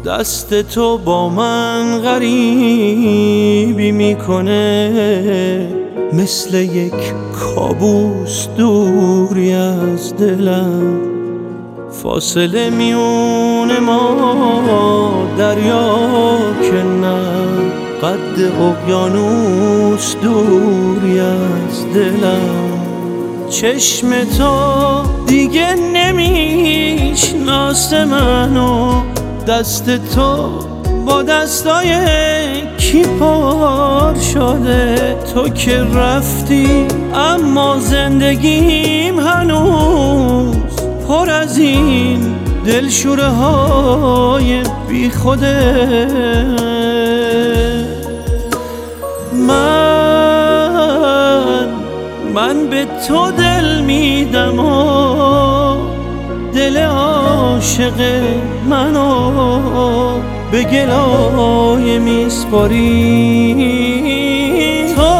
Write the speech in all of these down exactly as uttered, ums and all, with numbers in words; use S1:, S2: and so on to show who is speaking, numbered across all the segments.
S1: دست تو با من غریبی میکنه، مثل یک کابوس دوری از دلم. فاصله میون ما دریا که نه، قد اقیانوس دوری از دلم. چشم تو دیگه نمیشناسه منو، دست تو با دستای کی پر شده. تو که رفتی اما زندگیم هنوز پر از این دلشوره های بی خوده. من من به تو دل میدم و دل عاشق منو به گلای میسپاری. تو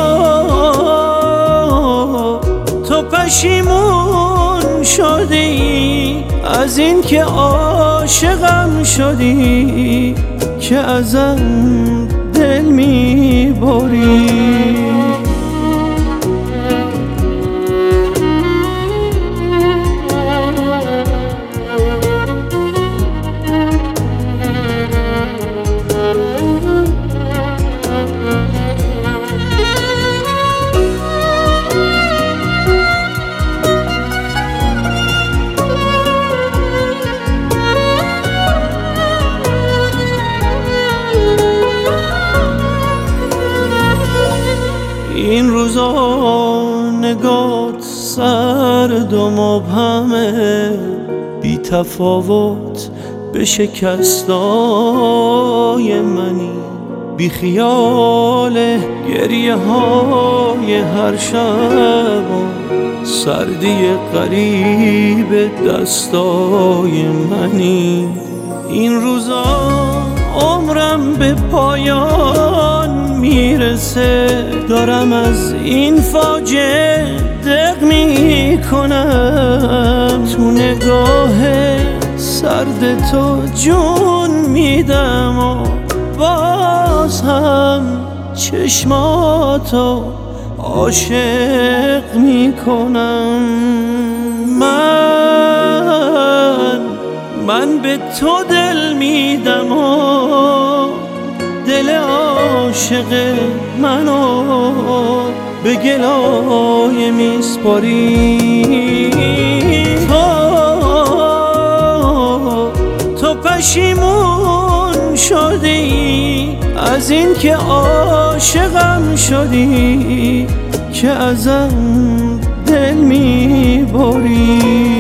S1: تو پشیمون شدی از این که عاشقم شدی، که ازم دل میبری. این روزا نگات سرد و مبهمه، بی تفاوت به شکستای منی، بی خیال گریه های هر شب و سردی قریب دستای منی. این روزا عمرم به پایان میرسه، دارم از این فاجعه دق میکنم. تو نگاه سرد تو جون میدم و باز هم چشماتو عاشق میکنم. من من به تو دل میدم و دل عاشق منو به گلای میسپاری. تو تو پشیمون شدی از این که عاشقم شدی، که ازم دل میبری.